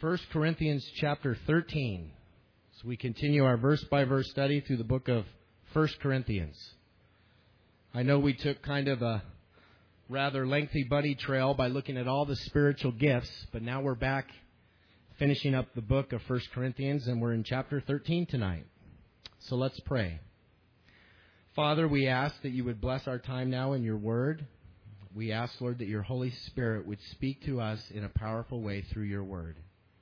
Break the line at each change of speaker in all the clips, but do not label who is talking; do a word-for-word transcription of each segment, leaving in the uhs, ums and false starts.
First Corinthians chapter thirteen. So we continue our verse-by-verse study through the book of First Corinthians. I know we took kind of a rather lengthy bunny trail by looking at all the spiritual gifts, but now we're back finishing up the book of First Corinthians, and we're in chapter thirteen tonight. So let's pray. Father, we ask that you would bless our time now in your word. We ask, Lord, that your Holy Spirit would speak to us in a powerful way through your word.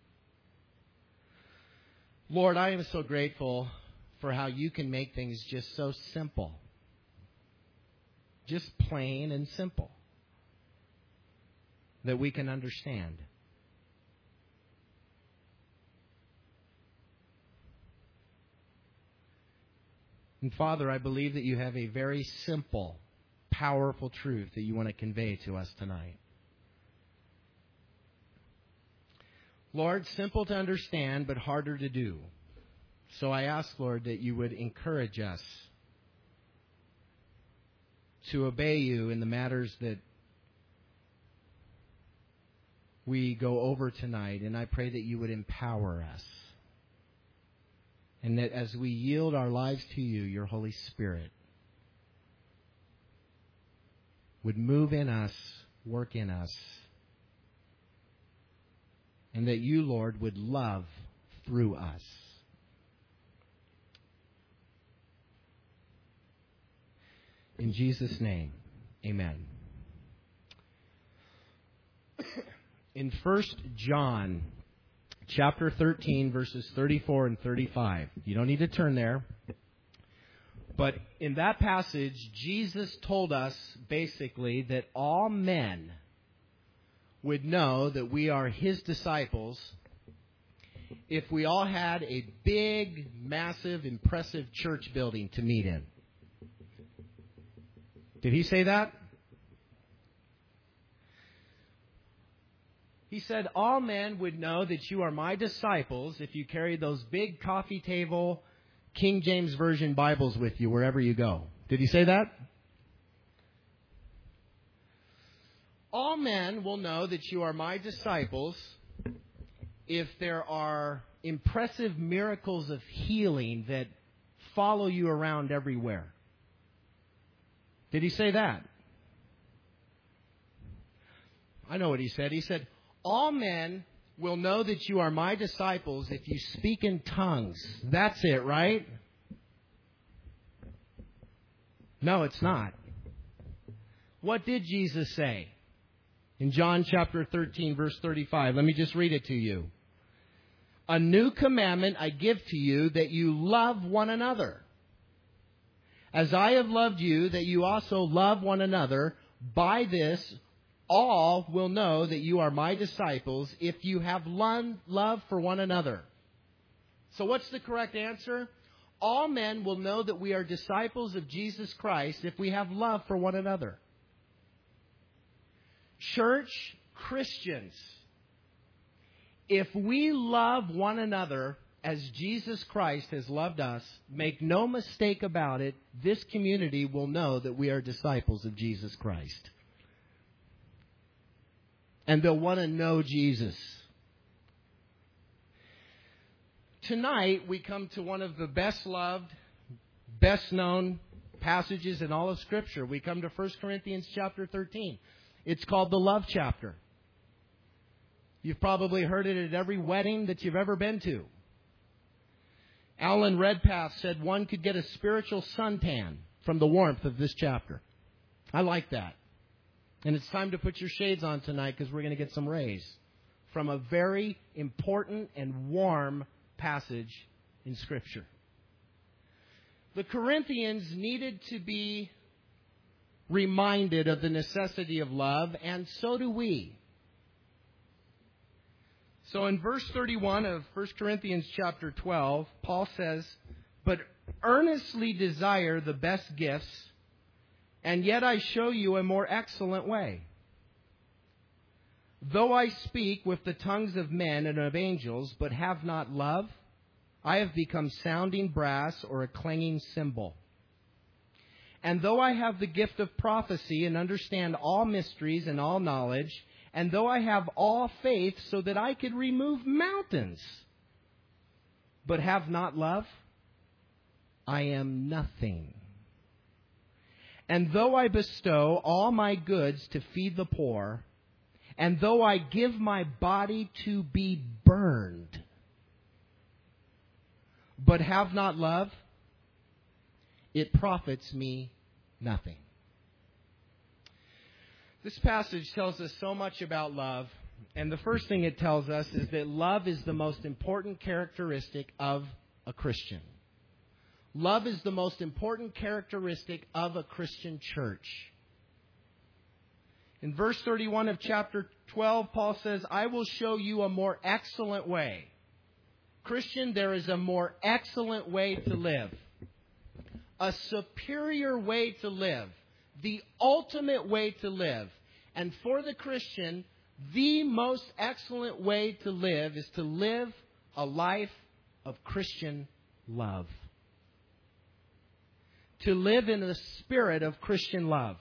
Lord, I am so grateful for how you can make things just so simple. Just plain and simple. That we can understand. And Father, I believe that you have a very simple, powerful truth that you want to convey to us tonight. Lord, simple to understand, but harder to do. So I ask, Lord, that you would encourage us to obey you in the matters that we go over tonight. And I pray that you would empower us. And that as we yield our lives to you, your Holy Spirit would move in us, work in us. And that you, Lord, would love through us. In Jesus' name, amen. In First John chapter thirteen, verses thirty-four and thirty-five, you don't need to turn there. But in that passage, Jesus told us basically that all men would know that we are his disciples if we all had a big, massive, impressive church building to meet in. Did he say that? He said, all men would know that you are my disciples if you carry those big coffee table, King James Version Bibles with you wherever you go. Did he say that? All men will know that you are my disciples if there are impressive miracles of healing that follow you around everywhere. Did he say that? I know what he said. He said, all men will know that you are my disciples if you speak in tongues. That's it, right? No, it's not. What did Jesus say? In John chapter thirteen, verse thirty-five, let me just read it to you. A new commandment I give to you, that you love one another. As I have loved you, that you also love one another. By this, all will know that you are my disciples if you have love for one another. So what's the correct answer? All men will know that we are disciples of Jesus Christ if we have love for one another. Church Christians, if we love one another as Jesus Christ has loved us, make no mistake about it, this community will know that we are disciples of Jesus Christ. And they'll want to know Jesus. Tonight, we come to one of the best loved, best known passages in all of Scripture. We come to First Corinthians chapter thirteen. It's called the love chapter. You've probably heard it at every wedding that you've ever been to. Alan Redpath said one could get a spiritual suntan from the warmth of this chapter. I like that. And it's time to put your shades on tonight because we're going to get some rays from a very important and warm passage in Scripture. The Corinthians needed to be reminded of the necessity of love, and so do we. So in verse thirty-one of First Corinthians chapter twelve, Paul says, but earnestly desire the best gifts, and yet I show you a more excellent way. Though I speak with the tongues of men and of angels, but have not love, I have become sounding brass or a clanging cymbal. And though I have the gift of prophecy and understand all mysteries and all knowledge, and though I have all faith so that I could remove mountains, but have not love, I am nothing. And though I bestow all my goods to feed the poor, and though I give my body to be burned, but have not love, it profits me nothing. This passage tells us so much about love, and the first thing it tells us is that love is the most important characteristic of a Christian. Love is the most important characteristic of a Christian church. In verse thirty-one of chapter twelve, Paul says, I will show you a more excellent way. Christian, there is a more excellent way to live. A superior way to live. The ultimate way to live. And for the Christian, the most excellent way to live is to live a life of Christian love. To live in the spirit of Christian love.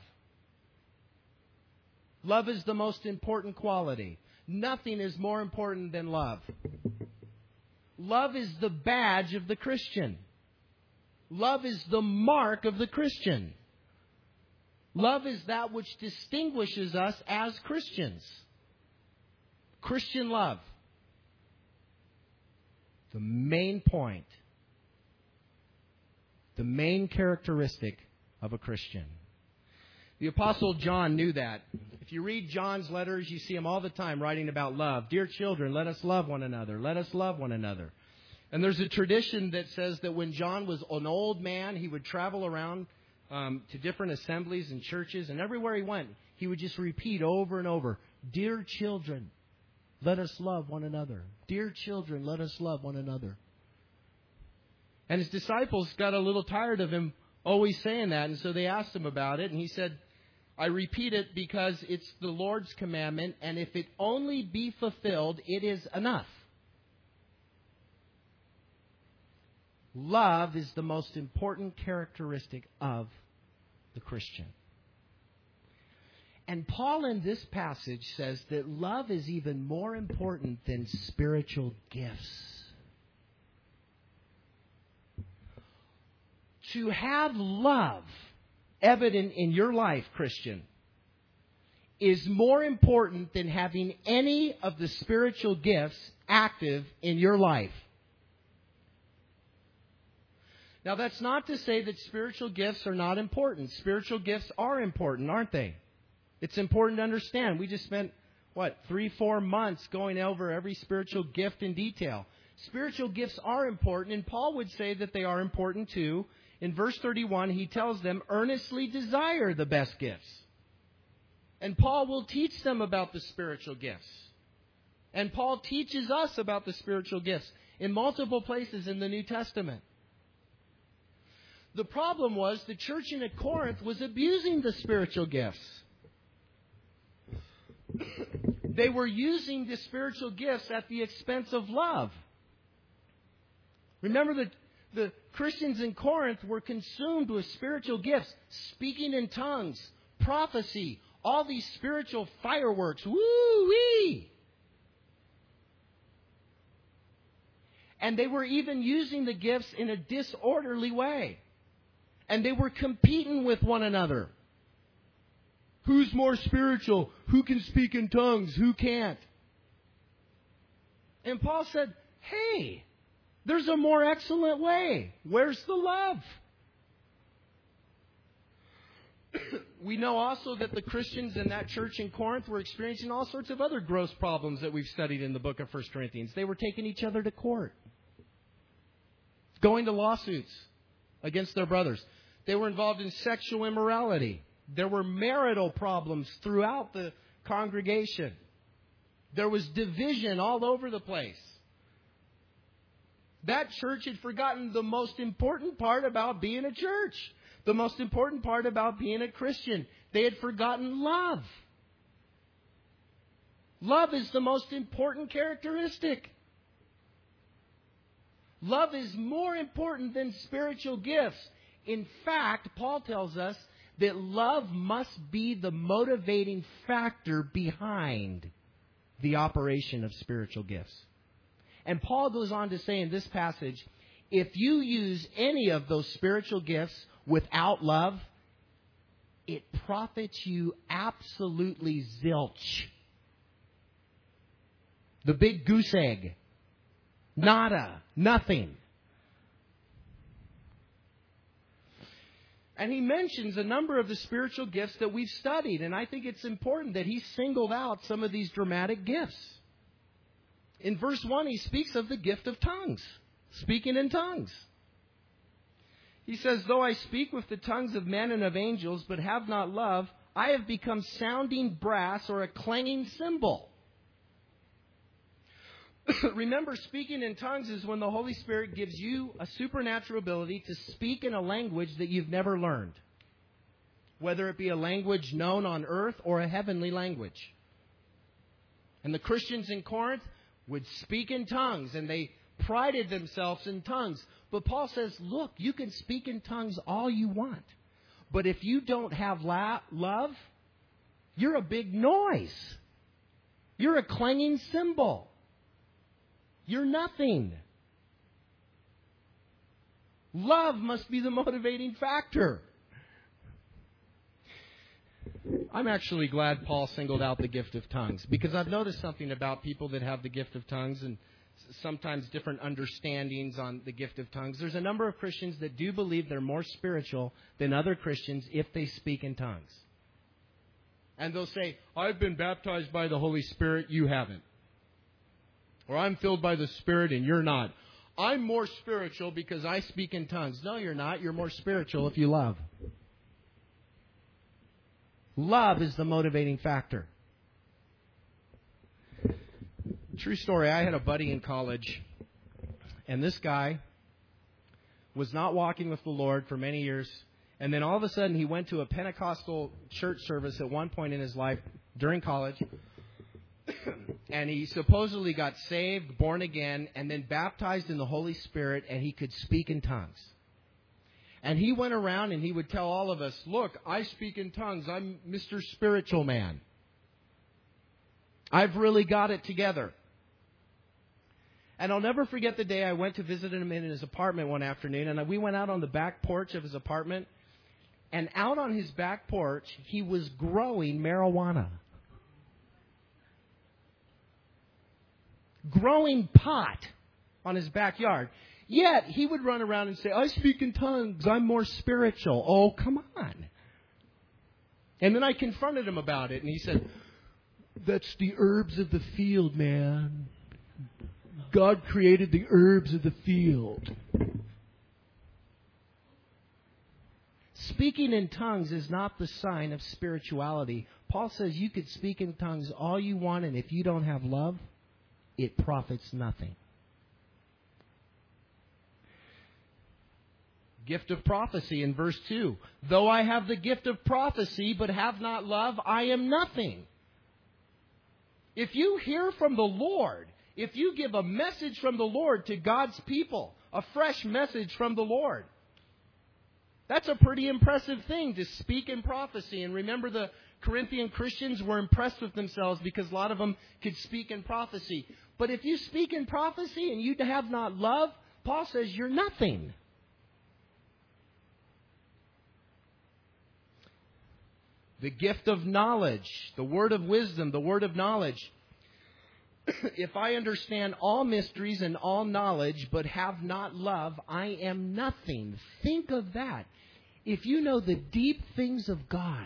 Love is the most important quality. Nothing is more important than love. Love is the badge of the Christian. Love is the mark of the Christian. Love is that which distinguishes us as Christians. Christian love. The main point. The main characteristic of a Christian. The Apostle John knew that. If you read John's letters, you see him all the time writing about love. Dear children, let us love one another. Let us love one another. And there's a tradition that says that when John was an old man, he would travel around um, to different assemblies and churches. And everywhere he went, he would just repeat over and over, Dear children, let us love one another. Dear children, let us love one another. And his disciples got a little tired of him always saying that. And so they asked him about it. And he said, I repeat it because it's the Lord's commandment. And if it only be fulfilled, it is enough. Love is the most important characteristic of the Christian. And Paul in this passage says that love is even more important than spiritual gifts. To have love evident in your life, Christian, is more important than having any of the spiritual gifts active in your life. Now, that's not to say that spiritual gifts are not important. Spiritual gifts are important, aren't they? It's important to understand. We just spent, what, three, four months going over every spiritual gift in detail. Spiritual gifts are important, and Paul would say that they are important too. In verse thirty-one, he tells them, earnestly desire the best gifts. And Paul will teach them about the spiritual gifts. And Paul teaches us about the spiritual gifts in multiple places in the New Testament. The problem was the church in Corinth was abusing the spiritual gifts. They were using the spiritual gifts at the expense of love. Remember that the Christians in Corinth were consumed with spiritual gifts, speaking in tongues, prophecy, all these spiritual fireworks. Woo-wee! And they were even using the gifts in a disorderly way. And they were competing with one another. Who's more spiritual? Who can speak in tongues? Who can't? And Paul said, hey, there's a more excellent way. Where's the love? We know also that the Christians in that church in Corinth were experiencing all sorts of other gross problems that we've studied in the book of First Corinthians. They were taking each other to court, going to lawsuits against their brothers. They were involved in sexual immorality. There were marital problems throughout the congregation. There was division all over the place. That church had forgotten the most important part about being a church. The most important part about being a Christian. They had forgotten love. Love is the most important characteristic. Love is more important than spiritual gifts. In fact, Paul tells us that love must be the motivating factor behind the operation of spiritual gifts. And Paul goes on to say in this passage, if you use any of those spiritual gifts without love, it profits you absolutely zilch. The big goose egg. Nada. Nothing. And he mentions a number of the spiritual gifts that we've studied. And I think it's important that he singled out some of these dramatic gifts. In verse one, he speaks of the gift of tongues. Speaking in tongues. He says, though I speak with the tongues of men and of angels, but have not love, I have become sounding brass or a clanging cymbal. Remember, speaking in tongues is when the Holy Spirit gives you a supernatural ability to speak in a language that you've never learned. Whether it be a language known on earth or a heavenly language. And the Christians in Corinth would speak in tongues, and they prided themselves in tongues. But Paul says, look, you can speak in tongues all you want. But if you don't have la- love, you're a big noise. You're a clanging cymbal. You're nothing. Love must be the motivating factor. I'm actually glad Paul singled out the gift of tongues, because I've noticed something about people that have the gift of tongues and sometimes different understandings on the gift of tongues. There's a number of Christians that do believe they're more spiritual than other Christians if they speak in tongues. And they'll say, I've been baptized by the Holy Spirit, you haven't. Or I'm filled by the Spirit and you're not. I'm more spiritual because I speak in tongues. No, you're not. You're more spiritual if you love. Love is the motivating factor. True story, I had a buddy in college, and this guy was not walking with the Lord for many years, and then all of a sudden he went to a Pentecostal church service at one point in his life during college, and he supposedly got saved, born again, and then baptized in the Holy Spirit, and he could speak in tongues. And he went around and he would tell all of us, look, I speak in tongues. I'm Mister Spiritual Man. I've really got it together. And I'll never forget the day I went to visit him in his apartment one afternoon, and we went out on the back porch of his apartment, and out on his back porch, he was growing marijuana. Growing pot on his backyard. Yet, he would run around and say, I speak in tongues, I'm more spiritual. Oh, come on. And then I confronted him about it, and he said, that's the herbs of the field, man. God created the herbs of the field. Speaking in tongues is not the sign of spirituality. Paul says you could speak in tongues all you want, and if you don't have love, it profits nothing. Gift of prophecy in verse two. Though I have the gift of prophecy but have not love, I am nothing. If you hear from the Lord, if you give a message from the Lord to God's people, a fresh message from the Lord, that's a pretty impressive thing to speak in prophecy. And remember, the Corinthian Christians were impressed with themselves because a lot of them could speak in prophecy. But if you speak in prophecy and you have not love, Paul says you're nothing. The gift of knowledge, the word of wisdom, the word of knowledge. If I understand all mysteries and all knowledge, but have not love, I am nothing. Think of that. If you know the deep things of God,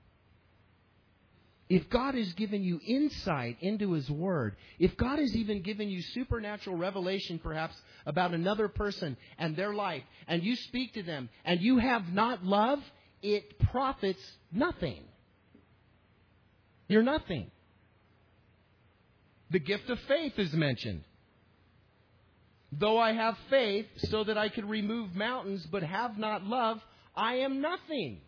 if God has given you insight into His Word, if God has even given you supernatural revelation perhaps about another person and their life, and you speak to them, and you have not love, it profits nothing. You're nothing. The gift of faith is mentioned. Though I have faith so that I can remove mountains, but have not love, I am nothing.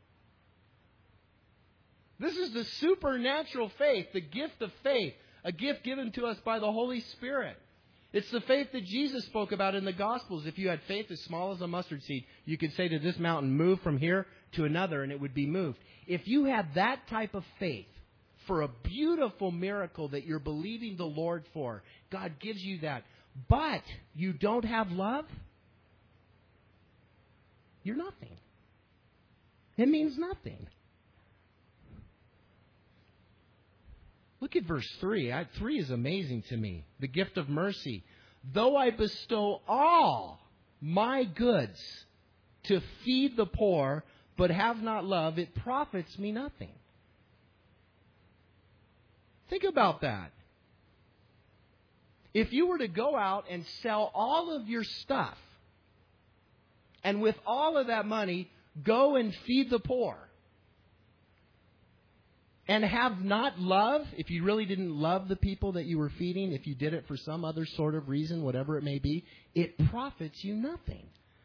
This is the supernatural faith, the gift of faith, a gift given to us by the Holy Spirit. It's the faith that Jesus spoke about in the Gospels. If you had faith as small as a mustard seed, you could say to this mountain, move from here to another, and it would be moved. If you had that type of faith for a beautiful miracle that you're believing the Lord for, God gives you that, but you don't have love, you're nothing. It means nothing. Look at verse three. I, three is amazing to me. The gift of mercy. Though I bestow all my goods to feed the poor, but have not love, it profits me nothing. Think about that. If you were to go out and sell all of your stuff, and with all of that money, go and feed the poor, and have not love, if you really didn't love the people that you were feeding, if you did it for some other sort of reason, whatever it may be, it profits you nothing.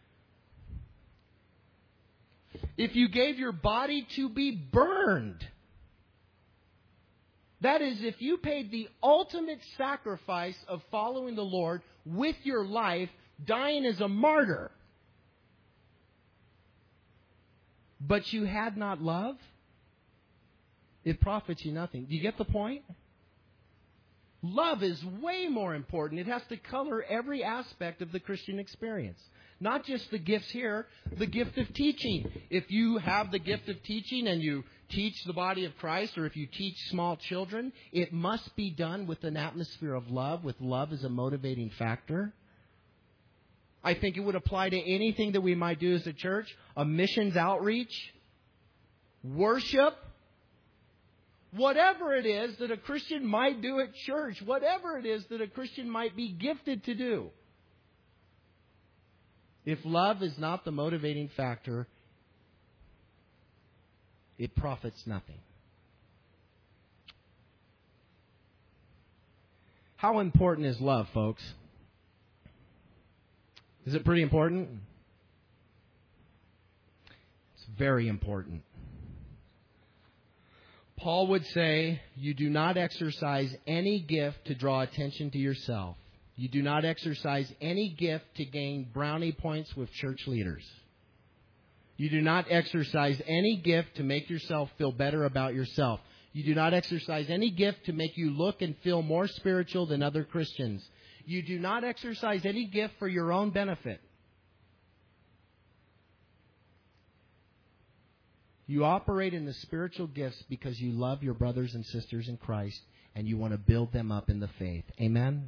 If you gave your body to be burned, that is, if you paid the ultimate sacrifice of following the Lord with your life, dying as a martyr, but you had not love, it profits you nothing. Do you get the point? Love is way more important. It has to color every aspect of the Christian experience. Not just the gifts here, the gift of teaching. If you have the gift of teaching and you teach the body of Christ, or if you teach small children, it must be done with an atmosphere of love, with love as a motivating factor. I think it would apply to anything that we might do as a church. A missions outreach, worship, whatever it is that a Christian might do at church, whatever it is that a Christian might be gifted to do. If love is not the motivating factor, it profits nothing. How important is love, folks? Is it pretty important? It's very important. Paul would say, you do not exercise any gift to draw attention to yourself. You do not exercise any gift to gain brownie points with church leaders. You do not exercise any gift to make yourself feel better about yourself. You do not exercise any gift to make you look and feel more spiritual than other Christians. You do not exercise any gift for your own benefit. You operate in the spiritual gifts because you love your brothers and sisters in Christ and you want to build them up in the faith. Amen?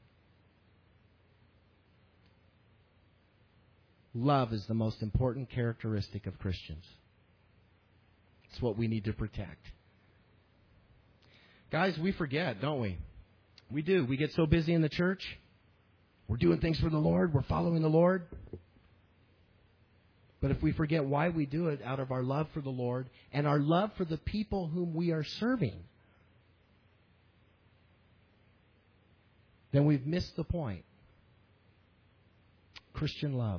Love is the most important characteristic of Christians. It's what we need to protect. Guys, we forget, don't we? We do. We get so busy in the church. We're doing things for the Lord. We're following the Lord. But if we forget why we do it, out of our love for the Lord and our love for the people whom we are serving, then we've missed the point. Christian love.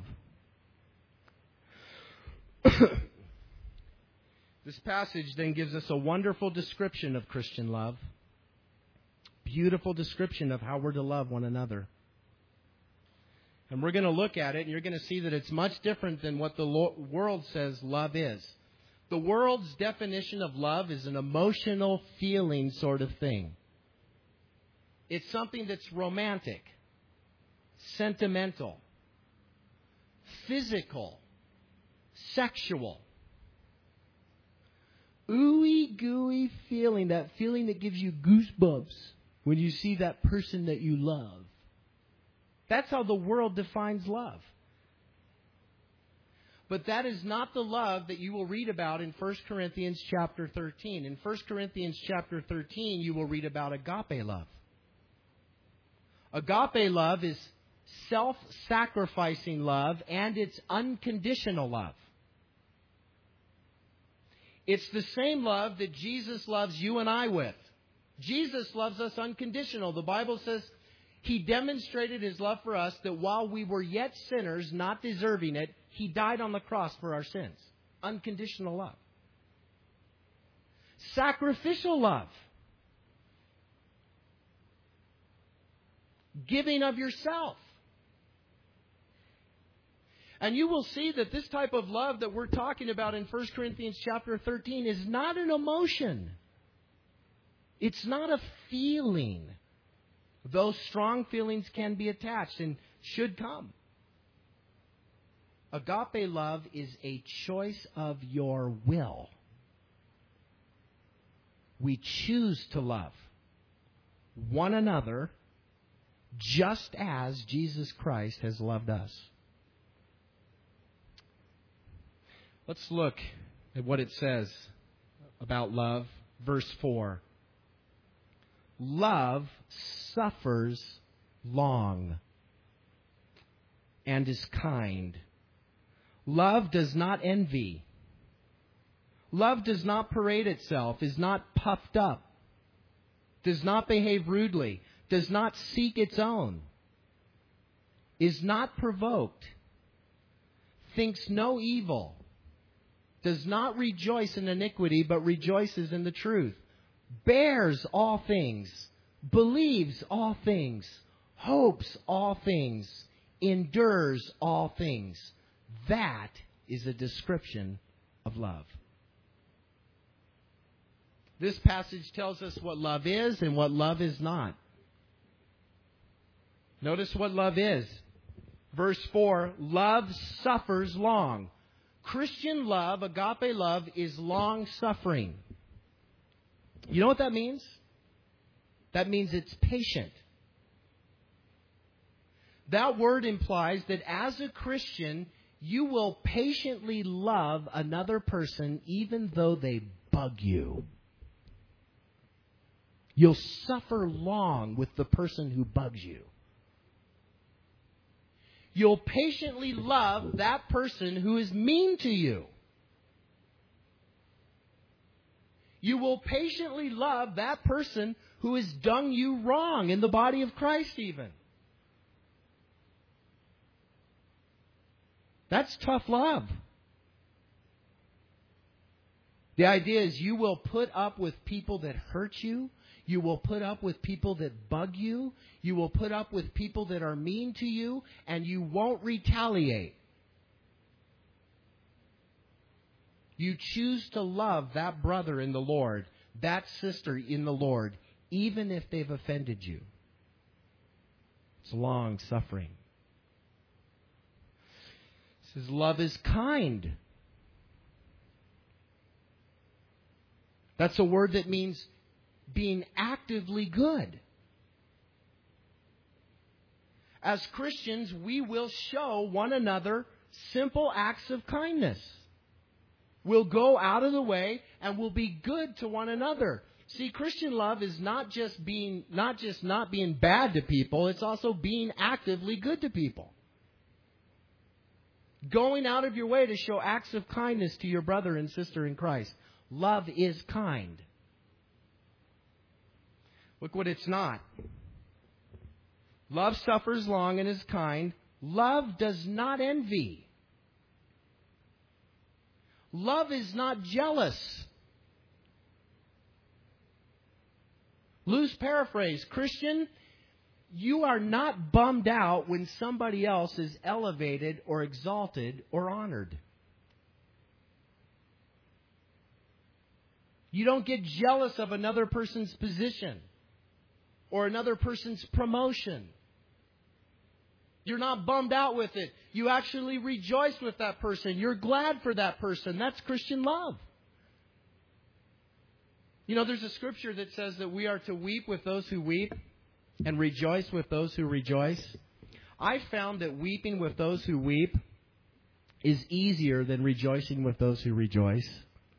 This passage then gives us a wonderful description of Christian love. Beautiful description of how we're to love one another. And we're going to look at it, and you're going to see that it's much different than what the world says love is. The world's definition of love is an emotional feeling sort of thing. It's something that's romantic, sentimental, physical, sexual. Ooey gooey feeling, that feeling that gives you goosebumps when you see that person that you love. That's how the world defines love. But that is not the love that you will read about in First Corinthians chapter thirteen. In First Corinthians chapter thirteen, you will read about agape love. Agape love is self-sacrificing love, and it's unconditional love. It's the same love that Jesus loves you and I with. Jesus loves us unconditional. The Bible says He demonstrated His love for us that while we were yet sinners, not deserving it, He died on the cross for our sins. Unconditional love. Sacrificial love. giving of yourself. And you will see that this type of love that we're talking about in First Corinthians chapter thirteen is not an emotion. It's not a feeling. Those strong feelings can be attached and should come. Agape love is a choice of your will. We choose to love one another just as Jesus Christ has loved us. Let's look at what it says about love. Verse four. Love suffers long and is kind. Love does not envy. Love does not parade itself, is not puffed up, does not behave rudely, does not seek its own, is not provoked, thinks no evil, does not rejoice in iniquity, but rejoices in the truth, bears all things, believes all things, hopes all things, endures all things. That is a description of love. This passage tells us what love is and what love is not. Notice what love is. Verse four, love suffers long. Christian love, agape love, is long-suffering. You know what that means? That means it's patient. That word implies that as a Christian, you will patiently love another person even though they bug you. You'll suffer long with the person who bugs you. You'll patiently love that person who is mean to you. You will patiently love that person who has done you wrong in the body of Christ even. That's tough love. The idea is you will put up with people that hurt you. You will put up with people that bug you. You will put up with people that are mean to you, and you won't retaliate. You choose to love that brother in the Lord, that sister in the Lord, even if they've offended you. It's long suffering. It says love is kind. That's a word that means being actively good. As Christians, we will show one another simple acts of kindness. We'll go out of the way and we'll be good to one another. See, Christian love is not just being not just not being bad to people, it's also being actively good to people. Going out of your way to show acts of kindness to your brother and sister in Christ. Love is kind. Look what it's not. Love suffers long and is kind. Love does not envy. Love is not jealous. Loose paraphrase. Christian, you are not bummed out when somebody else is elevated or exalted or honored. You don't get jealous of another person's position or another person's promotion. You're not bummed out with it. You actually rejoice with that person. You're glad for that person. That's Christian love. You know, there's a scripture that says that we are to weep with those who weep and rejoice with those who rejoice. I found that weeping with those who weep is easier than rejoicing with those who rejoice.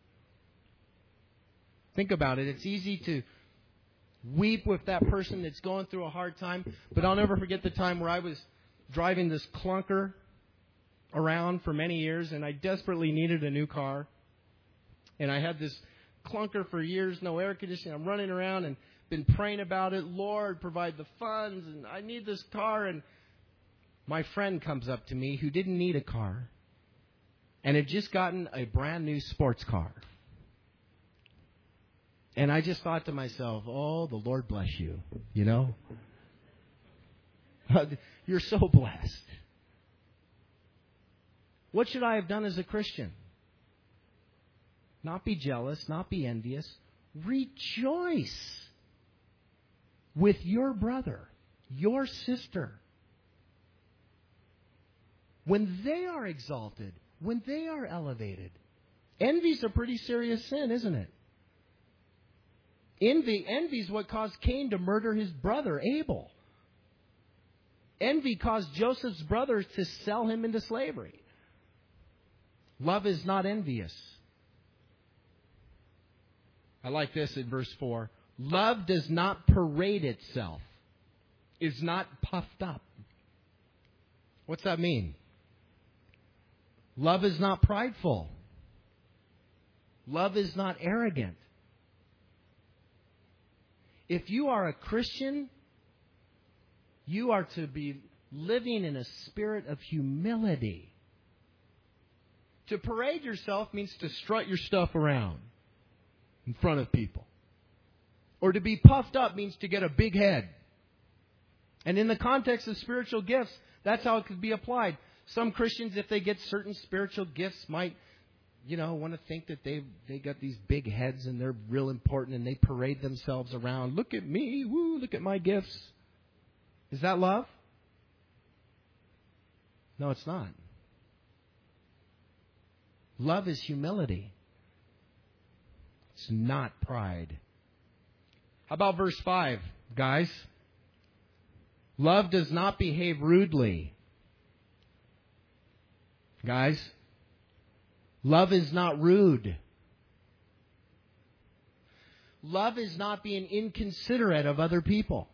Think about it. It's easy to weep with that person that's going through a hard time. But I'll never forget the time where I was driving this clunker around for many years, and I desperately needed a new car. And I had this clunker for years, no air conditioning. I'm running around and been praying about it. Lord, provide the funds, and I need this car. And my friend comes up to me who didn't need a car and had just gotten a brand new sports car. And I just thought to myself, oh, the Lord bless you, you know. You're so blessed. What should I have done as a Christian? Not be jealous, not be envious. Rejoice with your brother, your sister, when they are exalted, when they are elevated. Envy's a pretty serious sin, isn't it? Envy, envy is what caused Cain to murder his brother, Abel. Envy caused Joseph's brothers to sell him into slavery. Love is not envious. I like this in verse four. Love does not parade itself, is not puffed up. What's that mean? Love is not prideful. Love is not arrogant. If you are a Christian, you are to be living in a spirit of humility. To parade yourself means to strut your stuff around in front of people. Or to be puffed up means to get a big head. And in the context of spiritual gifts, that's how it could be applied. Some Christians, if they get certain spiritual gifts, might, you know, want to think that they've they got these big heads and they're real important and they parade themselves around. Look at me, woo, look at my gifts. Is that love? No, it's not. Love is humility. It's not pride. How about verse five, guys? Love does not behave rudely. Guys, love is not rude. Love is not being inconsiderate of other people.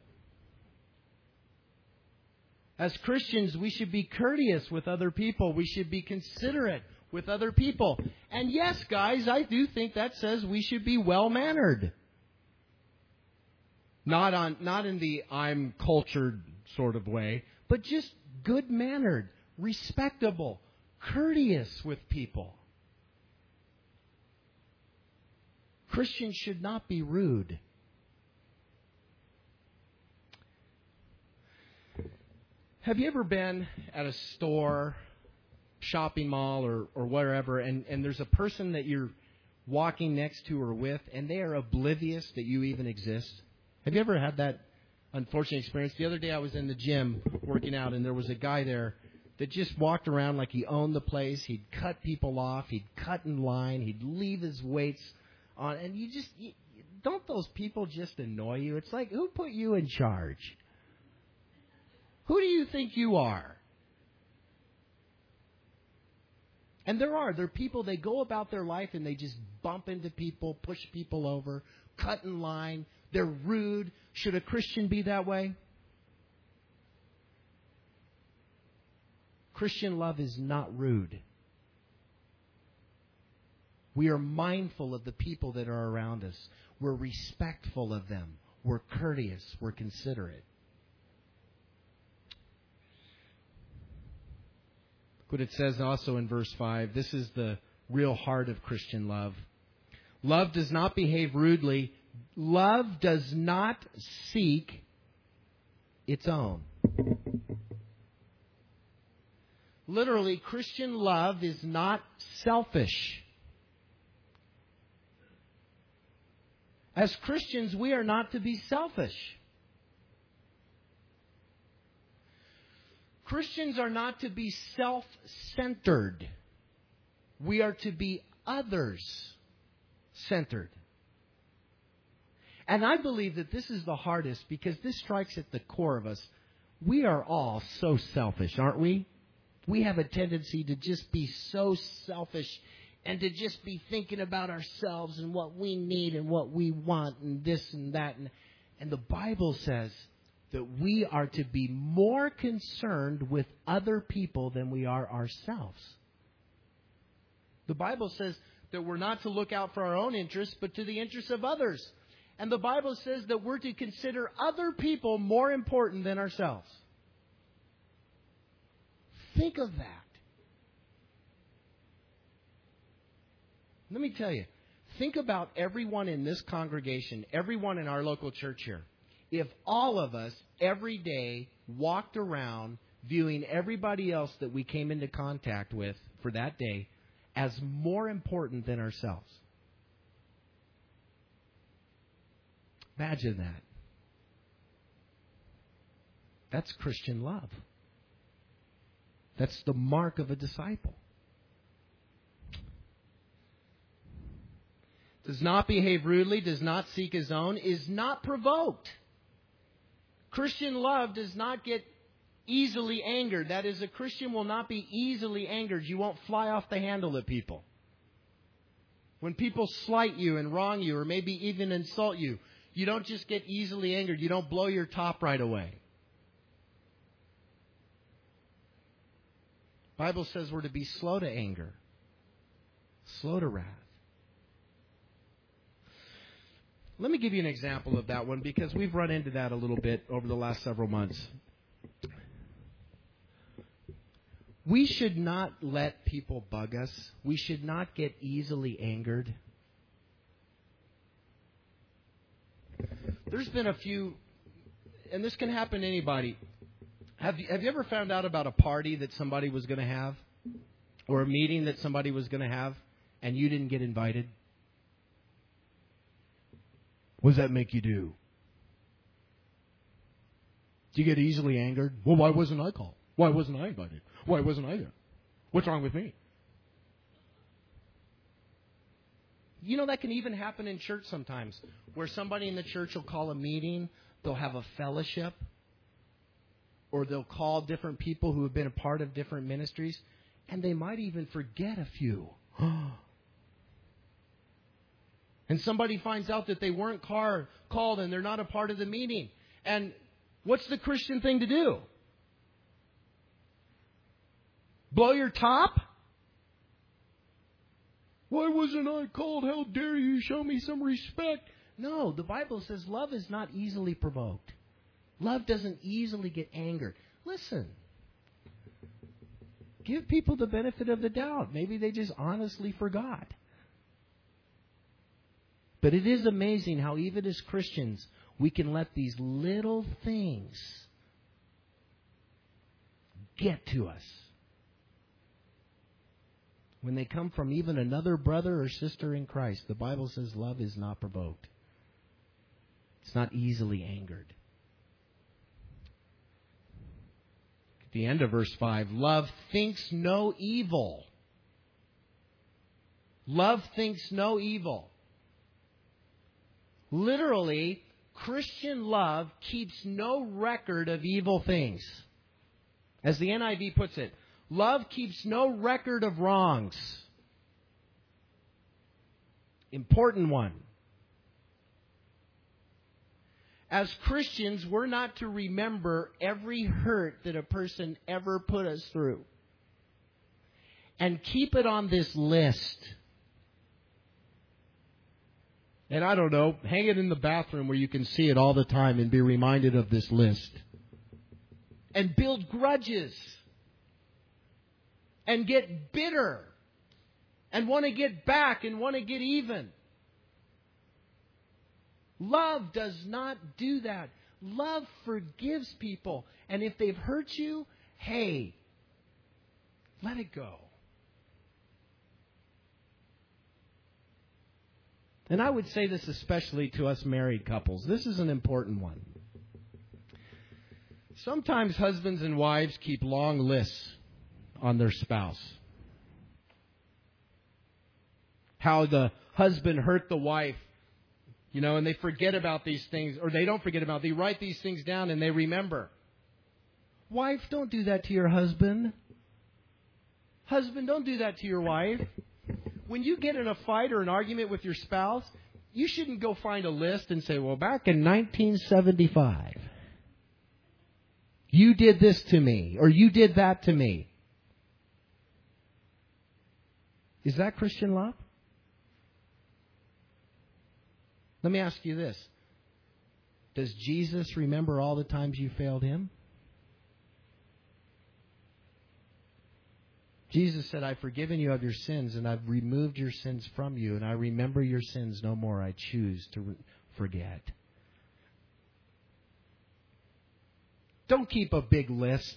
As Christians, we should be courteous with other people. We should be considerate with other people. And yes, guys, I do think that says we should be well-mannered. Not on, not in the I'm cultured sort of way, but just good-mannered, respectable, courteous with people. Christians should not be rude. Have you ever been at a store, shopping mall, or, or wherever, and, and there's a person that you're walking next to or with, and they are oblivious that you even exist? Have you ever had that unfortunate experience? The other day I was in the gym working out, and there was a guy there that just walked around like he owned the place. He'd cut people off. He'd cut in line. He'd leave his weights on. And you just, you, don't those people just annoy you? It's like, who put you in charge? Who do you think you are? And there are. There are people, they go about their life and they just bump into people, push people over, cut in line. They're rude. Should a Christian be that way? Christian love is not rude. We are mindful of the people that are around us. We're respectful of them. We're courteous. We're considerate. What it says also in verse five, this is the real heart of Christian love. Love does not behave rudely. Love does not seek its own. Literally, Christian love is not selfish. As Christians, we are not to be selfish. Christians are not to be self-centered. We are to be others-centered. And I believe that this is the hardest because this strikes at the core of us. We are all so selfish, aren't we? We have a tendency to just be so selfish and to just be thinking about ourselves and what we need and what we want and this and that. And, and the Bible says that we are to be more concerned with other people than we are ourselves. The Bible says that we're not to look out for our own interests, but to the interests of others. And the Bible says that we're to consider other people more important than ourselves. Think of that. Let me tell you, think about everyone in this congregation, everyone in our local church here. If all of us every day walked around viewing everybody else that we came into contact with for that day as more important than ourselves. Imagine that. That's Christian love. That's the mark of a disciple. Does not behave rudely, does not seek his own, is not provoked. Christian love does not get easily angered. That is, a Christian will not be easily angered. You won't fly off the handle at people. When people slight you and wrong you or maybe even insult you, you don't just get easily angered. You don't blow your top right away. The Bible says we're to be slow to anger, slow to wrath. Let me give you an example of that one because we've run into that a little bit over the last several months. We should not let people bug us. We should not get easily angered. There's been a few, and this can happen to anybody. Have you, have you ever found out about a party that somebody was going to have? Or a meeting that somebody was going to have, and you didn't get invited? What does that make you do? Do you get easily angered? Well, why wasn't I called? Why wasn't I invited? Why wasn't I there? What's wrong with me? You know, that can even happen in church sometimes, where somebody in the church will call a meeting, they'll have a fellowship, or they'll call different people who have been a part of different ministries, and they might even forget a few. And somebody finds out that they weren't car- called and they're not a part of the meeting. And what's the Christian thing to do? Blow your top? Why wasn't I called? How dare you show me some respect? No, the Bible says love is not easily provoked. Love doesn't easily get angered. Listen, give people the benefit of the doubt. Maybe they just honestly forgot. But it is amazing how even as Christians, we can let these little things get to us. When they come from even another brother or sister in Christ, the Bible says love is not provoked. It's not easily angered. At the end of verse five, love thinks no evil. Love thinks no evil. Literally, Christian love keeps no record of evil things. As the N I V puts it, love keeps no record of wrongs. Important one. As Christians, we're not to remember every hurt that a person ever put us through and keep it on this list. And I don't know, hang it in the bathroom where you can see it all the time and be reminded of this list. And build grudges. And get bitter. And want to get back and want to get even. Love does not do that. Love forgives people. And if they've hurt you, hey, let it go. And I would say this especially to us married couples. This is an important one. Sometimes husbands and wives keep long lists on their spouse. How the husband hurt the wife, you know, and they forget about these things, or they don't forget about it. They write these things down and they remember. Wife, don't do that to your husband. Husband, don't do that to your wife. When you get in a fight or an argument with your spouse, you shouldn't go find a list and say, well, back in nineteen seventy-five, you did this to me, or you did that to me. Is that Christian love? Let me ask you this. Does Jesus remember all the times you failed Him? Jesus said, I've forgiven you of your sins, and I've removed your sins from you, and I remember your sins no more. I choose to re- forget. Don't keep a big list.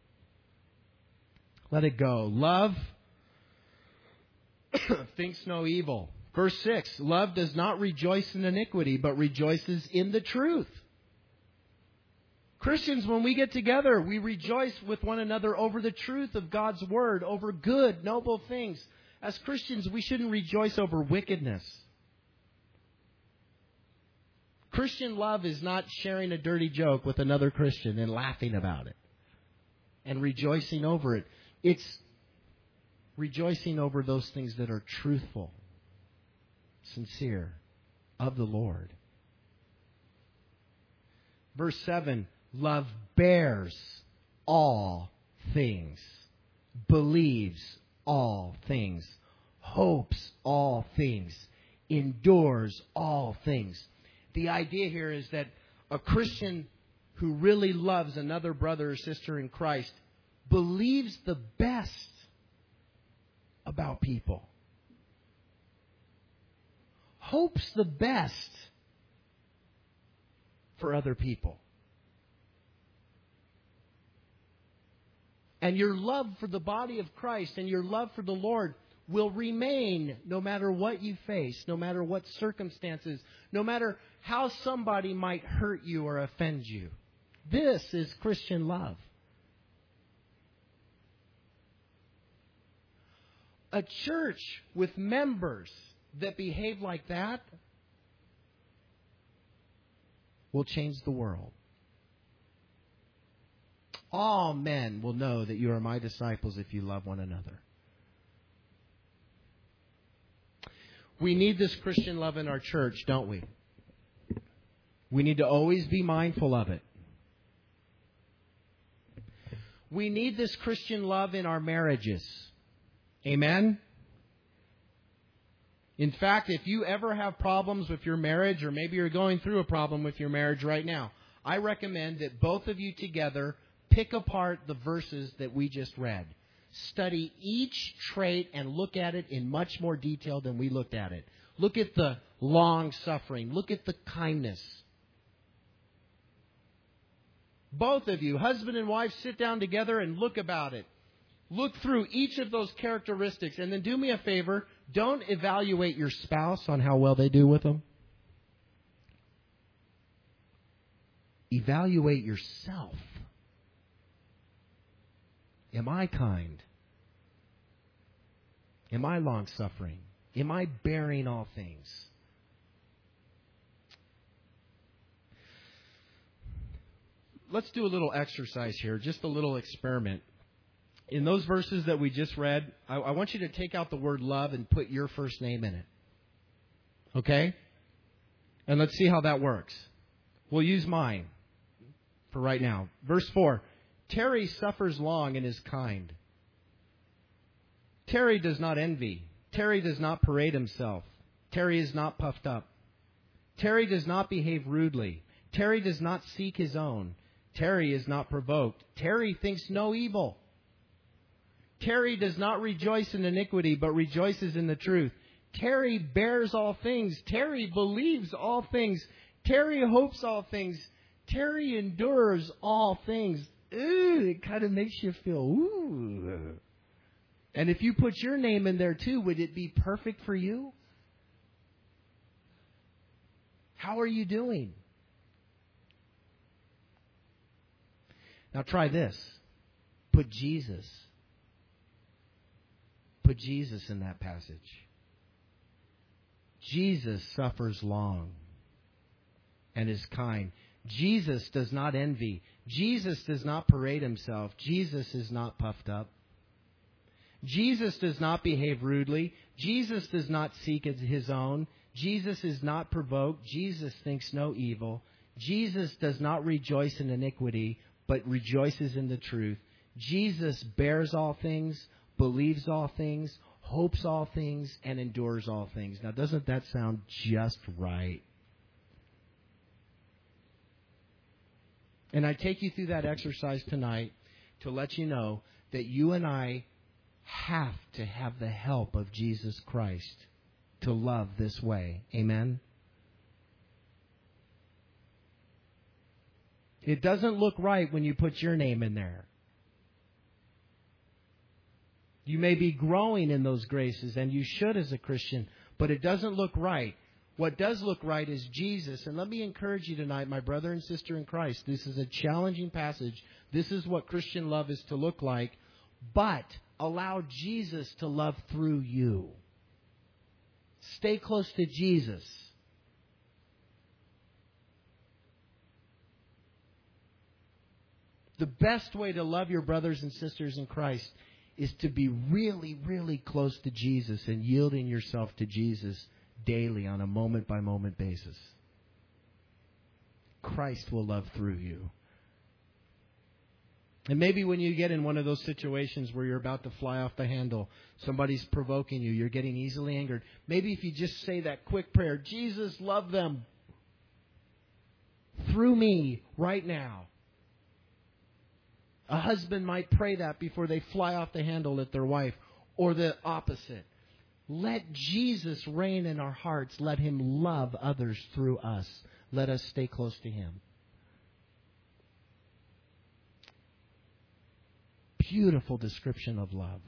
Let it go. Love thinks no evil. Verse six, love does not rejoice in iniquity, but rejoices in the truth. Christians, when we get together, we rejoice with one another over the truth of God's Word, over good, noble things. As Christians, we shouldn't rejoice over wickedness. Christian love is not sharing a dirty joke with another Christian and laughing about it and rejoicing over it. It's rejoicing over those things that are truthful, sincere, of the Lord. Verse seven, love bears all things, believes all things, hopes all things, endures all things. The idea here is that a Christian who really loves another brother or sister in Christ believes the best about people, hopes the best for other people. And your love for the body of Christ and your love for the Lord will remain no matter what you face, no matter what circumstances, no matter how somebody might hurt you or offend you. This is Christian love. A church with members that behave like that will change the world. All men will know that you are my disciples if you love one another. We need this Christian love in our church, don't we? We need to always be mindful of it. We need this Christian love in our marriages. Amen? In fact, if you ever have problems with your marriage, or maybe you're going through a problem with your marriage right now, I recommend that both of you together pick apart the verses that we just read. Study each trait and look at it in much more detail than we looked at it. Look at the long suffering. Look at the kindness. Both of you, husband and wife, sit down together and look about it. Look through each of those characteristics, and then do me a favor. Don't evaluate your spouse on how well they do with them. Evaluate yourself. Am I kind? Am I long-suffering? Am I bearing all things? Let's do a little exercise here, just a little experiment. In those verses that we just read, I, I want you to take out the word love and put your first name in it. Okay? And let's see how that works. We'll use mine for right now. Verse four. Terry suffers long and is kind. Terry does not envy. Terry does not parade himself. Terry is not puffed up. Terry does not behave rudely. Terry does not seek his own. Terry is not provoked. Terry thinks no evil. Terry does not rejoice in iniquity, but rejoices in the truth. Terry bears all things. Terry believes all things. Terry hopes all things. Terry endures all things. Ooh, it kind of makes you feel, ooh. And if you put your name in there too, would it be perfect for you? How are you doing? Now try this. Put Jesus. Put Jesus in that passage. Jesus suffers long and is kind. Jesus does not envy. Jesus does not parade himself. Jesus is not puffed up. Jesus does not behave rudely. Jesus does not seek his own. Jesus is not provoked. Jesus thinks no evil. Jesus does not rejoice in iniquity, but rejoices in the truth. Jesus bears all things, believes all things, hopes all things, and endures all things. Now, doesn't that sound just right? And I take you through that exercise tonight to let you know that you and I have to have the help of Jesus Christ to love this way. Amen? It doesn't look right when you put your name in there. You may be growing in those graces, and you should as a Christian, but it doesn't look right. What does look right is Jesus. And let me encourage you tonight, my brother and sister in Christ. This is a challenging passage. This is what Christian love is to look like. But allow Jesus to love through you. Stay close to Jesus. The best way to love your brothers and sisters in Christ is to be really, really close to Jesus and yielding yourself to Jesus daily on a moment-by-moment basis. Christ will love through you. And maybe when you get in one of those situations where you're about to fly off the handle, somebody's provoking you, you're getting easily angered, maybe if you just say that quick prayer, Jesus, love them through me right now. A husband might pray that before they fly off the handle at their wife, or the opposite. Let Jesus reign in our hearts. Let Him love others through us. Let us stay close to Him. Beautiful description of love.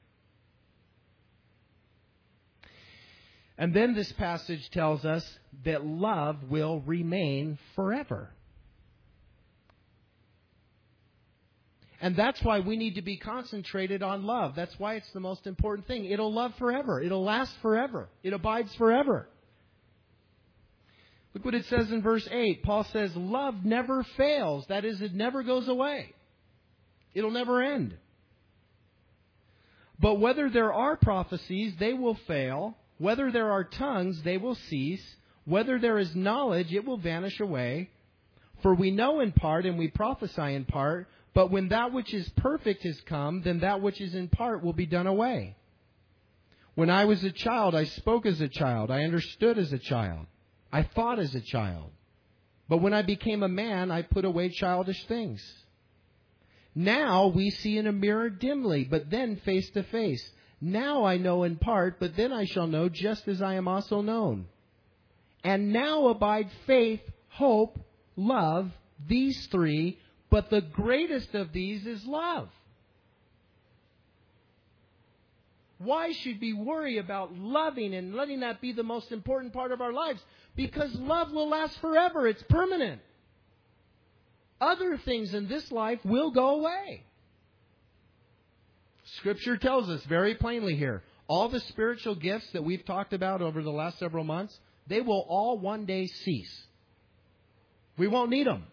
And then this passage tells us that love will remain forever. And that's why we need to be concentrated on love. That's why it's the most important thing. It'll love forever. It'll last forever. It abides forever. Look what it says in verse eight. Paul says, love never fails. That is, it never goes away. It'll never end. But whether there are prophecies, they will fail. Whether there are tongues, they will cease. Whether there is knowledge, it will vanish away. For we know in part and we prophesy in part. But when that which is perfect has come, then that which is in part will be done away. When I was a child, I spoke as a child. I understood as a child. I thought as a child. But when I became a man, I put away childish things. Now we see in a mirror dimly, but then face to face. Now I know in part, but then I shall know just as I am also known. And now abide faith, hope, love, these three. But the greatest of these is love. Why should we worry about loving and letting that be the most important part of our lives? Because love will last forever. It's permanent. Other things in this life will go away. Scripture tells us very plainly here, all the spiritual gifts that we've talked about over the last several months, they will all one day cease. We won't need them.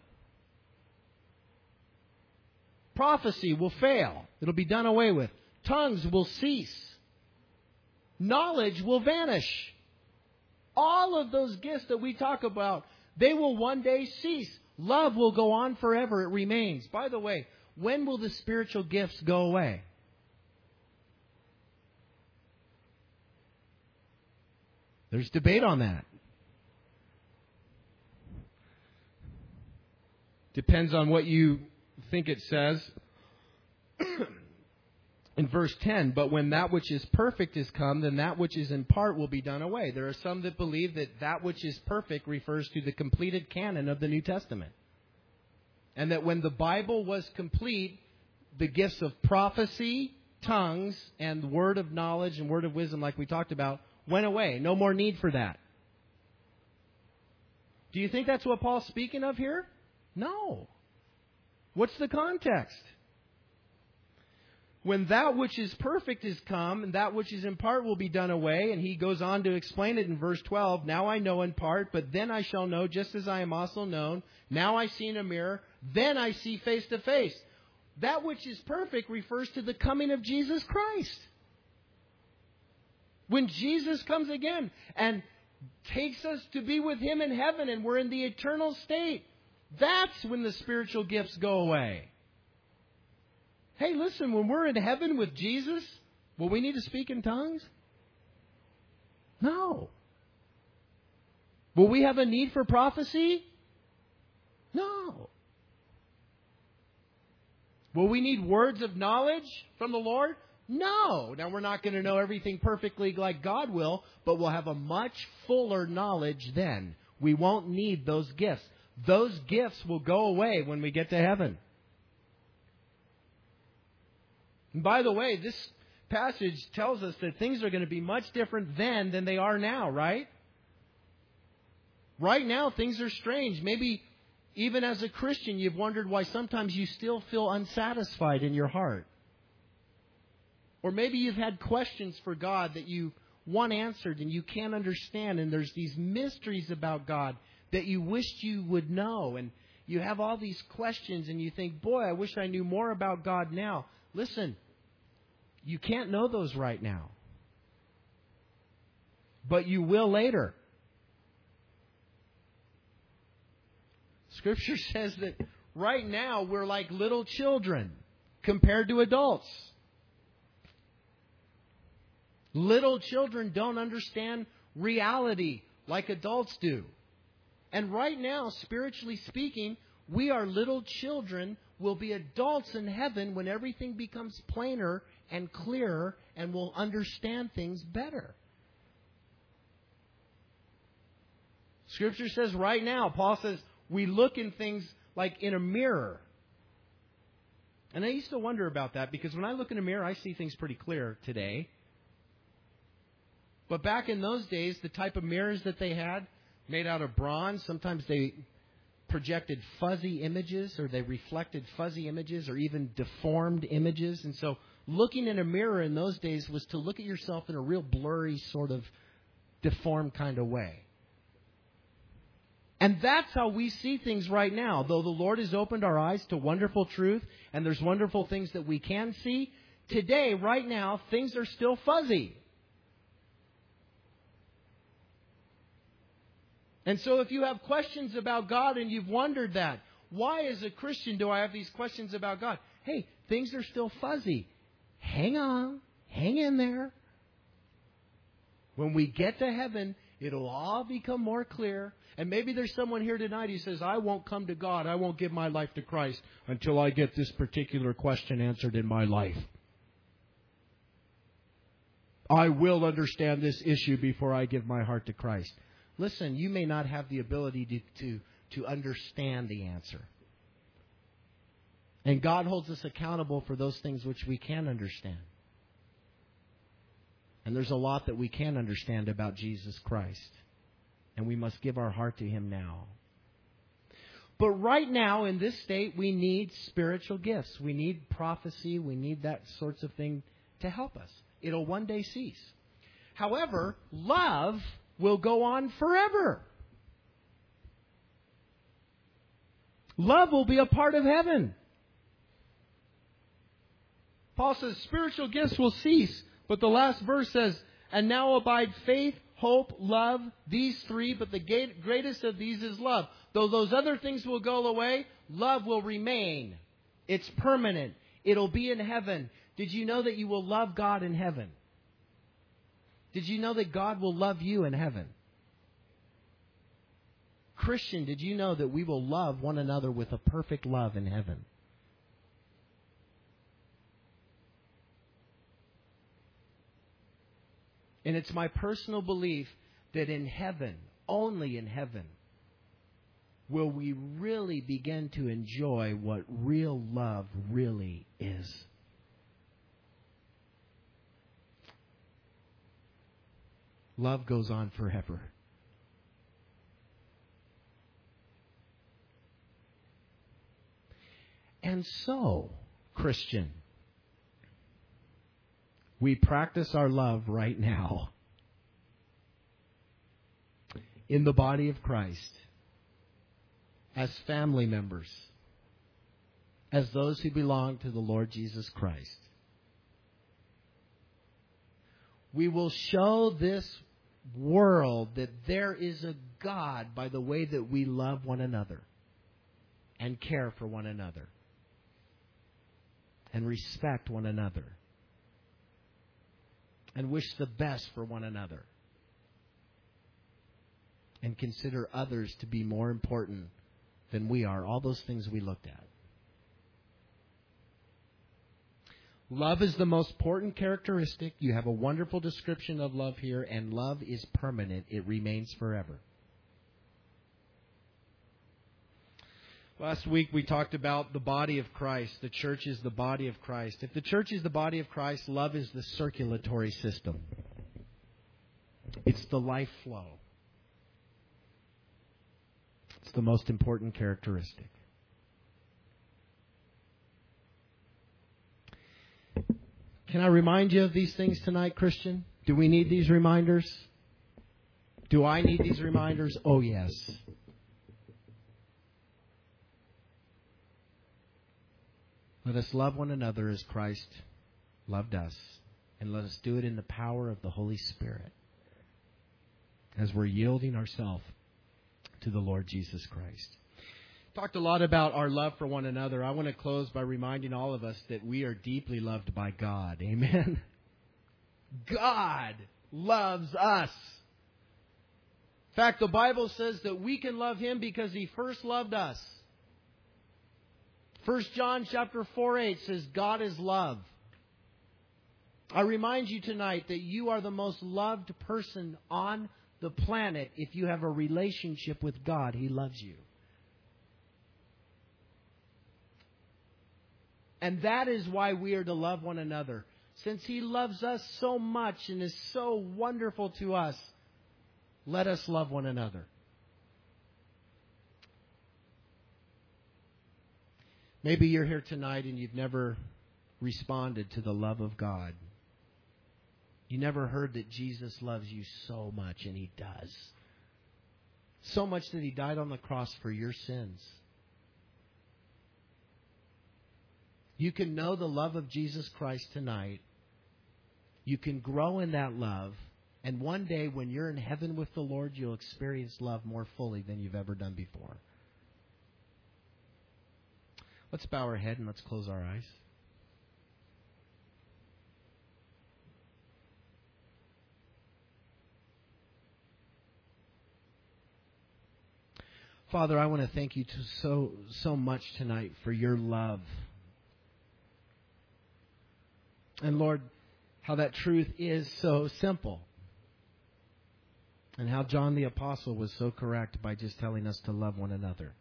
Prophecy will fail. It'll be done away with. Tongues will cease. Knowledge will vanish. All of those gifts that we talk about, they will one day cease. Love will go on forever. It remains. By the way, when will the spiritual gifts go away? There's debate on that. Depends on what you think it says in verse ten. But when that which is perfect is come, then that which is in part will be done away. There are some that believe that that which is perfect refers to the completed canon of the New Testament. And that when the Bible was complete, the gifts of prophecy, tongues, and word of knowledge and word of wisdom, like we talked about, went away. No more need for that. Do you think that's what Paul's speaking of here? No. What's the context? When that which is perfect is come, and that which is in part will be done away. And he goes on to explain it in verse twelve. Now I know in part, but then I shall know just as I am also known. Now I see in a mirror, then I see face to face. That which is perfect refers to the coming of Jesus Christ. When Jesus comes again and takes us to be with Him in heaven and we're in the eternal state, that's when the spiritual gifts go away. Hey, listen, when we're in heaven with Jesus, will we need to speak in tongues? No. Will we have a need for prophecy? No. Will we need words of knowledge from the Lord? No. Now, we're not going to know everything perfectly like God will, but we'll have a much fuller knowledge then. We won't need those gifts. Those gifts will go away when we get to heaven. And by the way, this passage tells us that things are going to be much different then than they are now, right? Right now, things are strange. Maybe even as a Christian, you've wondered why sometimes you still feel unsatisfied in your heart. Or maybe you've had questions for God that you want answered and you can't understand, and there's these mysteries about God that you wished you would know, and you have all these questions and you think, boy, I wish I knew more about God now. Listen, you can't know those right now. But you will later. Scripture says that right now we're like little children compared to adults. Little children don't understand reality like adults do. And right now, spiritually speaking, we are little children, will be adults in heaven when everything becomes plainer and clearer and we'll understand things better. Scripture says right now, Paul says, we look in things like in a mirror. And I used to wonder about that because when I look in a mirror, I see things pretty clear today. But back in those days, the type of mirrors that they had, made out of bronze, sometimes they projected fuzzy images or they reflected fuzzy images or even deformed images. And so looking in a mirror in those days was to look at yourself in a real blurry, sort of deformed kind of way. And that's how we see things right now. Though the Lord has opened our eyes to wonderful truth and there's wonderful things that we can see, today, right now, things are still fuzzy. And so if you have questions about God and you've wondered that, why as a Christian do I have these questions about God? Hey, things are still fuzzy. Hang on. Hang in there. When we get to heaven, it'll all become more clear. And maybe there's someone here tonight who says, I won't come to God. I won't give my life to Christ until I get this particular question answered in my life. I will understand this issue before I give my heart to Christ. Listen, you may not have the ability to, to, to understand the answer. And God holds us accountable for those things which we can understand. And there's a lot that we can understand about Jesus Christ. And we must give our heart to Him now. But right now, in this state, we need spiritual gifts. We need prophecy. We need that sorts of thing to help us. It'll one day cease. However, love will go on forever. Love will be a part of heaven. Paul says spiritual gifts will cease, but the last verse says, and now abide faith, hope, love, these three, but the greatest of these is love. Though those other things will go away, love will remain. It's permanent. It'll be in heaven. Did you know that you will love God in heaven? Did you know that God will love you in heaven? Christian, did you know that we will love one another with a perfect love in heaven? And it's my personal belief that in heaven, only in heaven, will we really begin to enjoy what real love really is. Love goes on forever. And so, Christian, we practice our love right now in the body of Christ, as family members, as those who belong to the Lord Jesus Christ. We will show this world that there is a God by the way that we love one another and care for one another and respect one another and wish the best for one another and consider others to be more important than we are. All those things we looked at. Love is the most important characteristic. You have a wonderful description of love here, and love is permanent. It remains forever. Last week we talked about the body of Christ. The church is the body of Christ. If the church is the body of Christ, love is the circulatory system. It's the life flow. It's the most important characteristic. Can I remind you of these things tonight, Christian? Do we need these reminders? Do I need these reminders? Oh, yes. Let us love one another as Christ loved us. And let us do it in the power of the Holy Spirit as we're yielding ourselves to the Lord Jesus Christ. Talked a lot about our love for one another. I want to close by reminding all of us that we are deeply loved by God. Amen? God loves us. In fact, the Bible says that we can love Him because He first loved us. First John chapter four eight says, God is love. I remind you tonight that you are the most loved person on the planet if you have a relationship with God. He loves you. And that is why we are to love one another. Since He loves us so much and is so wonderful to us, let us love one another. Maybe you're here tonight and you've never responded to the love of God. You never heard that Jesus loves you so much, and He does. So much that He died on the cross for your sins. You can know the love of Jesus Christ tonight. You can grow in that love. And one day when you're in heaven with the Lord, you'll experience love more fully than you've ever done before. Let's bow our head and let's close our eyes. Father, I want to thank you to so so much tonight for your love. And Lord, how that truth is so simple. And how John the Apostle was so correct by just telling us to love one another.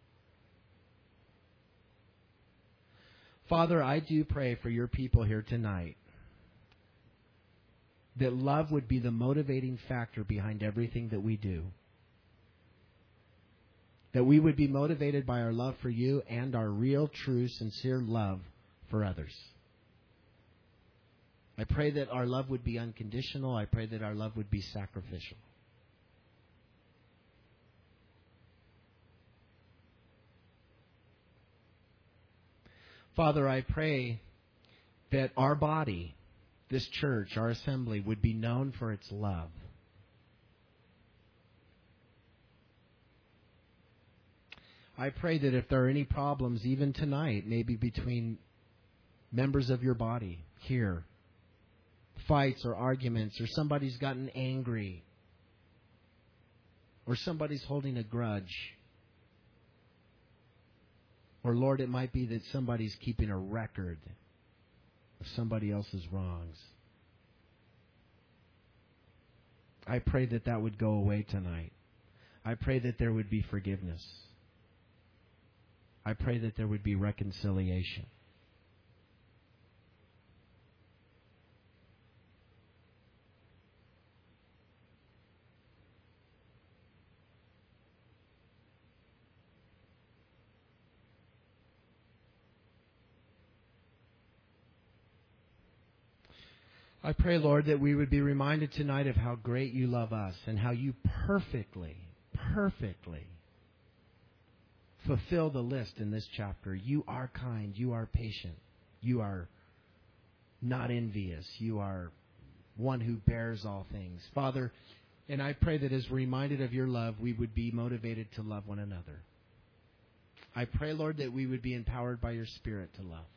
Father, I do pray for your people here tonight that love would be the motivating factor behind everything that we do. That we would be motivated by our love for you and our real, true, sincere love for others. I pray that our love would be unconditional. I pray that our love would be sacrificial. Father, I pray that our body, this church, our assembly, would be known for its love. I pray that if there are any problems, even tonight, maybe between members of your body here, fights or arguments, or somebody's gotten angry, or somebody's holding a grudge, or Lord, it might be that somebody's keeping a record of somebody else's wrongs. I pray that that would go away tonight. I pray that there would be forgiveness. I pray that there would be reconciliation. I pray, Lord, that we would be reminded tonight of how great you love us and how you perfectly, perfectly fulfill the list in this chapter. You are kind. You are patient. You are not envious. You are one who bears all things. Father, and I pray that as reminded of your love, we would be motivated to love one another. I pray, Lord, that we would be empowered by your Spirit to love.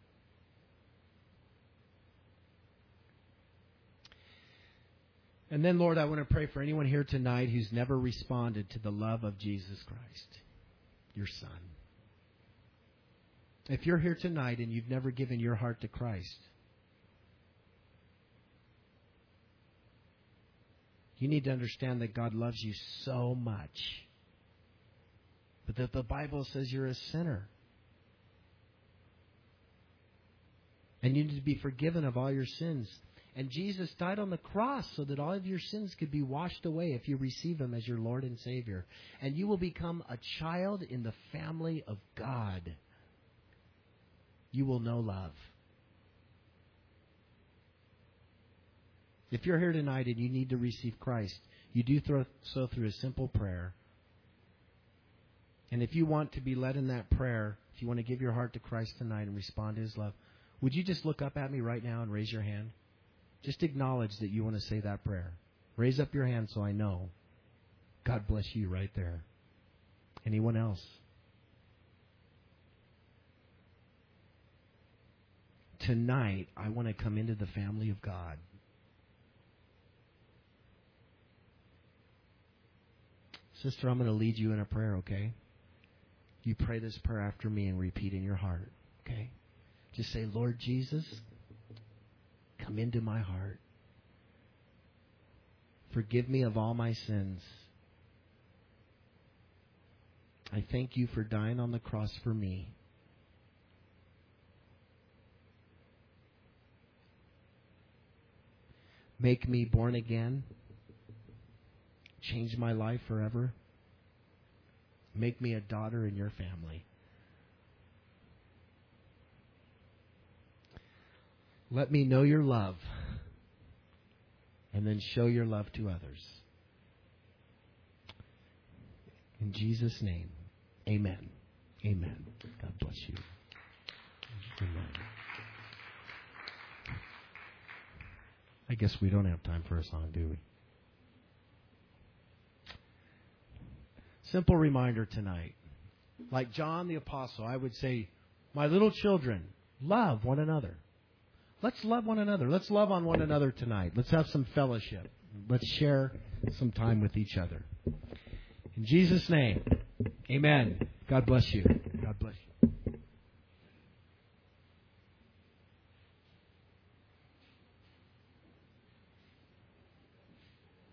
And then, Lord, I want to pray for anyone here tonight who's never responded to the love of Jesus Christ, your Son. If you're here tonight and you've never given your heart to Christ, you need to understand that God loves you so much but that the Bible says you're a sinner. And you need to be forgiven of all your sins. And Jesus died on the cross so that all of your sins could be washed away if you receive Him as your Lord and Savior. And you will become a child in the family of God. You will know love. If you're here tonight and you need to receive Christ, you do throw, so through a simple prayer. And if you want to be led in that prayer, if you want to give your heart to Christ tonight and respond to His love, would you just look up at me right now and raise your hand? Just acknowledge that you want to say that prayer. Raise up your hand so I know. God bless you right there. Anyone else? Tonight, I want to come into the family of God. Sister, I'm going to lead you in a prayer, okay? You pray this prayer after me and repeat in your heart, okay? Just say, Lord Jesus, come into my heart. Forgive me of all my sins. I thank you for dying on the cross for me. Make me born again. Change my life forever. Make me a daughter in your family. Let me know your love and then show your love to others. In Jesus' name, amen. Amen. God bless you. Amen. I guess we don't have time for a song, do we? Simple reminder tonight. Like John the Apostle, I would say, my little children, love one another. Let's love one another. Let's love on one another tonight. Let's have some fellowship. Let's share some time with each other. In Jesus' name, amen. God bless you. God bless you.